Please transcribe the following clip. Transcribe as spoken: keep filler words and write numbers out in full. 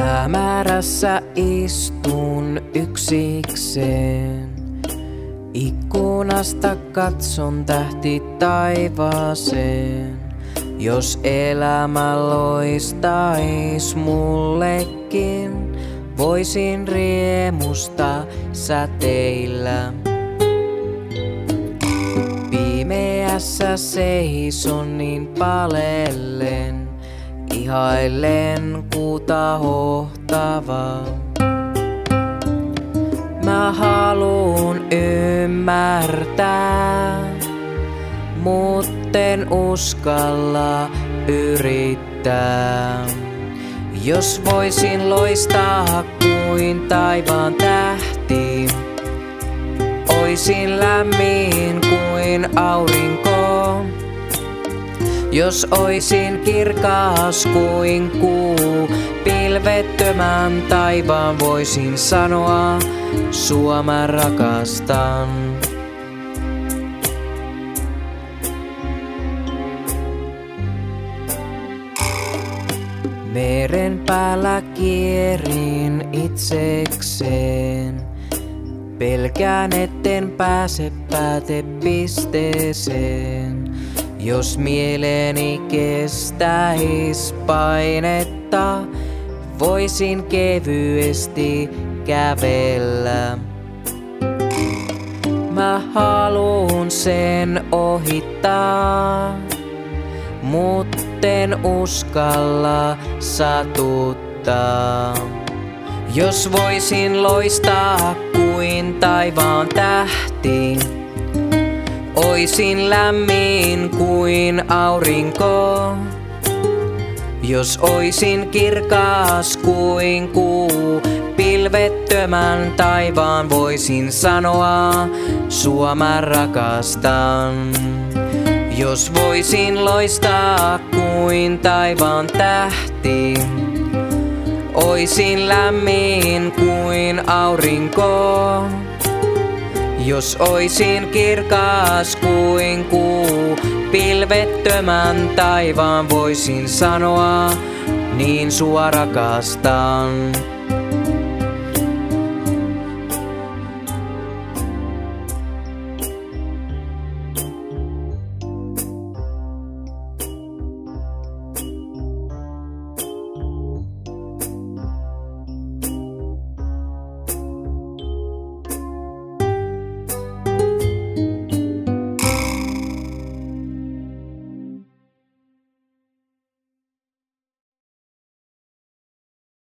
Hämärässä istun yksikseen. Ikkunasta katson tähti taivaaseen. Jos elämä loistais mullekin, voisin riemusta säteillä. Pimeässä seison niin palellen, ihaillen kuuta hohtavaa. Mä haluun ymmärtää, mutten uskalla yrittää. Jos voisin loistaa kuin taivaan tähti, oisin lämmin kuin aurinko. Jos oisin kirkas kuin kuu, pilvettömän taivaan voisin sanoa, sua mä rakastan. Meren päällä kierin itsekseen, pelkään etten pääse päätepisteeseen. Jos mieleeni kestäis painetta, voisin kevyesti kävellä. Mä haluun sen ohittaa, mutten uskalla satuttaa. Jos voisin loistaa kuin taivaan tähti, oisin lämmin kuin aurinko. Jos oisin kirkas kuin kuu, pilvettömän taivaan voisin sanoa, sua mä rakastan. Jos voisin loistaa kuin taivaan tähti, oisin lämmin kuin aurinko. Jos oisin kirkas kuin kuu, pilvettömän taivaan voisin sanoa, niin sua rakastan.